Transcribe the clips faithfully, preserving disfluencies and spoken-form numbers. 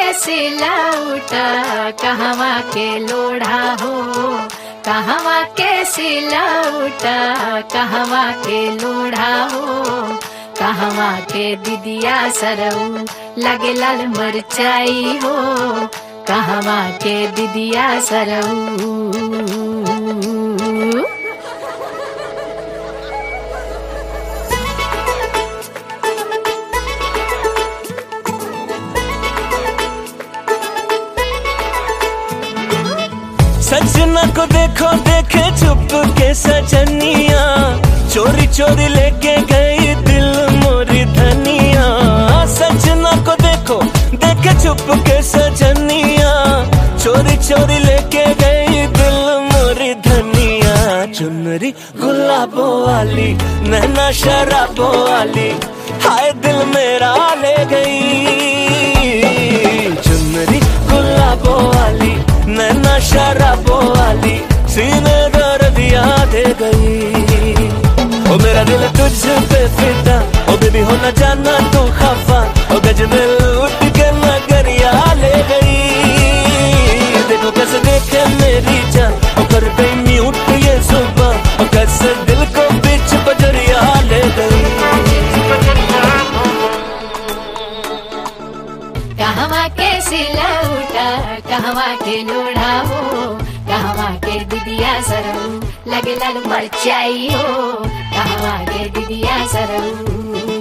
सिलौटा कहवा के लोढ़ा हो, कहवा के सिलौटा कहवा के लोढ़ा हो, कहवा के दिदिया सरऊ लगे लाल मरचाई हो, कहवा के दिदिया सरऊ। सजना को देखो देखे चुप के सजनिया, चोरी चोरी लेके गई दिल मोरी धनिया। सजना को देखो देखे चुप के सजनिया, चोरी चोरी लेके गई दिल मोरी धनिया। चुनरी गुलाबों वाली नैना शराबों वाली, हाय दिल मेरा ले गई। चुनरी गुलाबों वाली नैना शराबों वाली, सीने दर्द याद गई। ओ मेरा दिल तुझ पे फिदा, ओ बेबी हो न जाना तू खफा, ओ गजबे उठ के नगरिया ले गई। देखो कैसे देखे मेरी जान, ओ कर गई म्यूट ये सुबह, ओ कैसे दिल को बीच बजरिया ले गई। कहवा के सिलौटा कहवा के लोढ़ा हो, कहवा के दिदिया सरऊ लगे लाल मरचाई हो, कहवा के दिदिया सरऊ।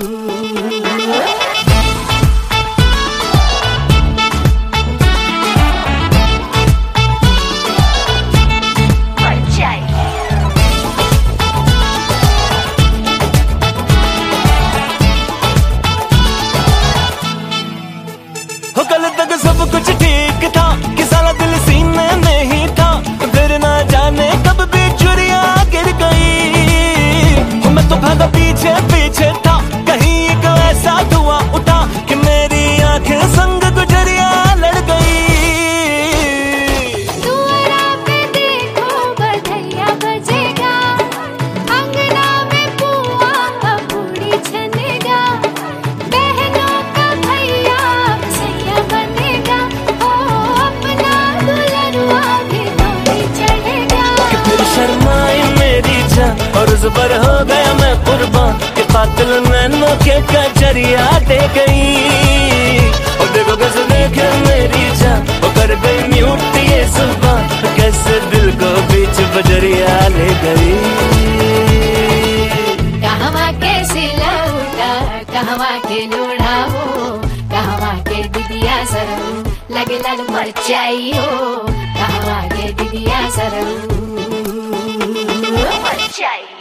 कल तक सब कुछ ठीक था कि सारा दिल सीने में ही था, फिर ना जाने कब भी चुरिया गिर गई। मैं तो भागा पीछे पीछे था, कहीं एक ऐसा धुआं उठा कि मेरी आंखें संग गुजरिया लड़ गई। दुआरा पे देखो बधैया बजेगा, अंगना में बुआ का पूरी छनेगा, बहनों का भैया सैया बनेगा, ओ अपना दुल्हनुआ भी डोली चढ़ेगा। कि फिर शर्माई मेरी जान और उस पर हो गया मैं कुर्बान, कि कातिल नैनों के कचरिया दे गई। और देखो कैसे देखे मेरी जान, वो कर गई म्यूट ये सुबह, कैसे दिल को बीच बजरिया ले गई। कहवा के सिलौटा कहवा के लोढ़ा हो, कहवा के दिदिया सरऊ लगे लाल मरचाई हो, कहवा के दिदिया सरऊ मरचाई।